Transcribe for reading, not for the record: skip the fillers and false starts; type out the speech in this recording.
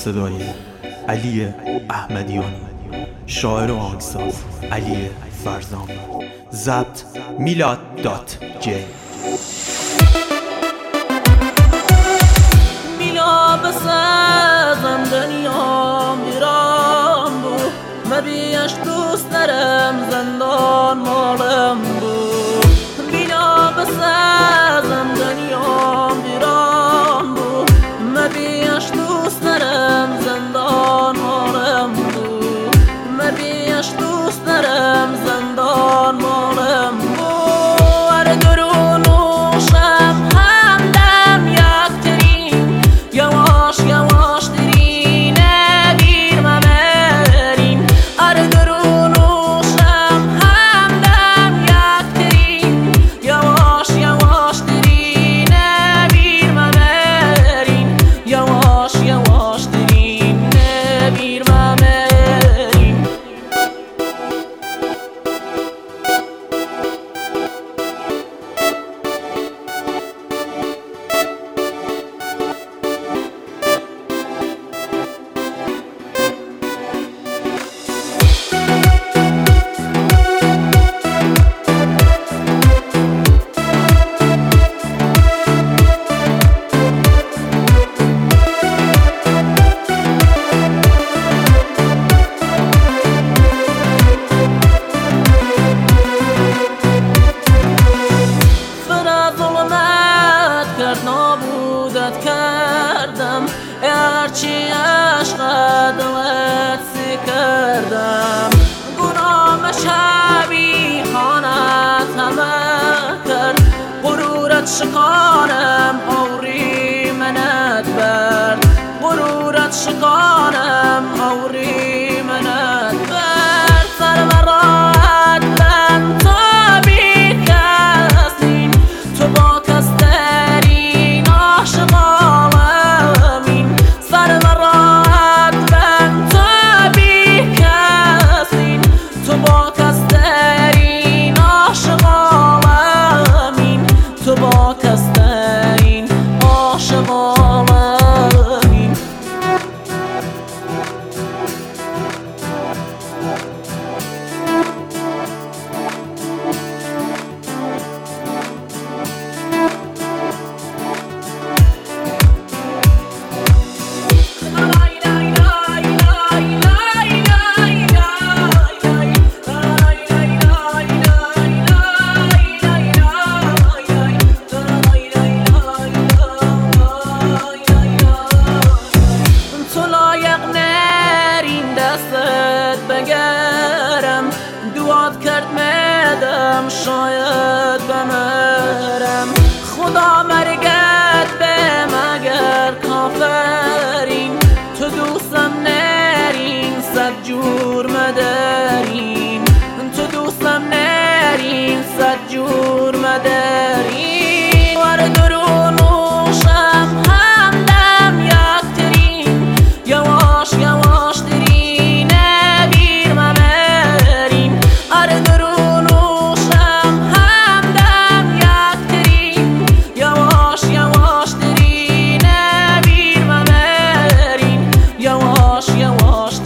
صدای علی احمدیانی، شاعر و آهنگساز علی فرزان، ضبط میلاد.j. میلا بسازم دنیام ویران بود و بیش دوست دارم زندان مالم بود. میلا بسازم دنیام ویران بود و بیش دوست دارم زندان مالم بود و بیش دوست دارم زندان مالم بود. هر درون و شب همدم یکترین یواش یواش درین بیر ممرین. هر درون و شب همدم یکترین یواش یواش درین بیر ممرین. یواش یواش درین بیر ممرین. نابودت کردم هرچی عشق دلت سی کردم. گناه شبیهانت همه کرد غرورت شکانم آوری منت برد. غرورت شکانم آوری منت برد. سرمرات لن تا بی کسین تو با کس دارین عاشق عالمین. سرمرات لن تا بی کسین تو با کس دارین عاشق عالمین. تو با کس دارین عاشق عالمین. بگرم دوات کرد میدم شاید بمرم. خدا مرگت به مگر کافرین تو دوستم نرین صد جور مدارین. تو دوستم نرین صد جور مدارین. ور درون و شب همدم یکترین یواش یواش درین بیر ممرین. هر درون و شب همدم یکترین یواش یواش درین بیر ممرین. یواش یواش